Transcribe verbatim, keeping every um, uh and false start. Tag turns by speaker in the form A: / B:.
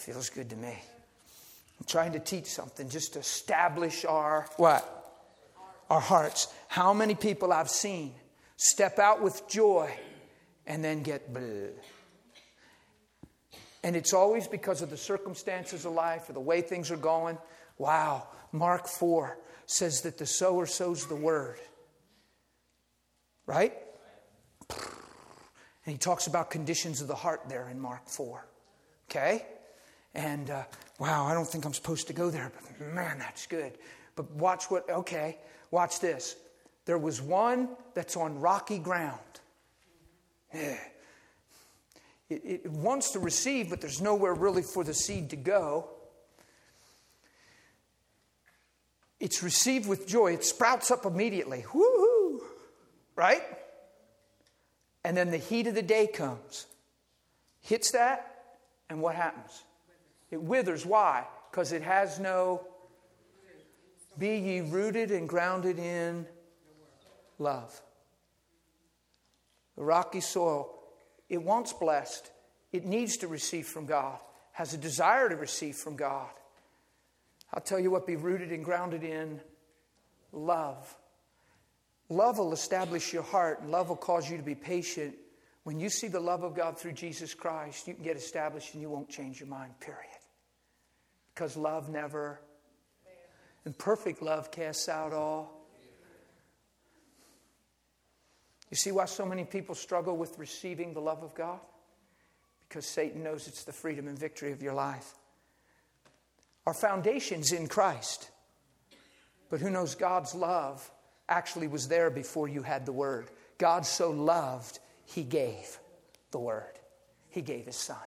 A: Feels good to me. I'm trying to teach something just to establish our what? Our hearts. How many people I've seen step out with joy and then get bleh. And it's always because of the circumstances of life or the way things are going. Wow. Mark four says that the sower sows the word. Right? And he talks about conditions of the heart there in Mark four. Okay? And, uh, wow, I don't think I'm supposed to go there, but man, that's good. But watch what, okay, watch this. There was one that's on rocky ground. Yeah. It, it wants to receive, but there's nowhere really for the seed to go. It's received with joy. It sprouts up immediately. Woo-hoo! Right? And then the heat of the day comes. Hits that, and what happens? It withers. Why? Because it has no... Be ye rooted and grounded in love. The rocky soil, it wants blessed. It needs to receive from God. Has a desire to receive from God. I'll tell you what, be rooted and grounded in love. Love will establish your heart, and love will cause you to be patient. When you see the love of God through Jesus Christ, you can get established and you won't change your mind, period. Because love never, and perfect love casts out all. You see why so many people struggle with receiving the love of God? Because Satan knows it's the freedom and victory of your life. Our foundation's in Christ. But who knows, God's love actually was there before you had the Word. God so loved, He gave the Word. He gave His Son.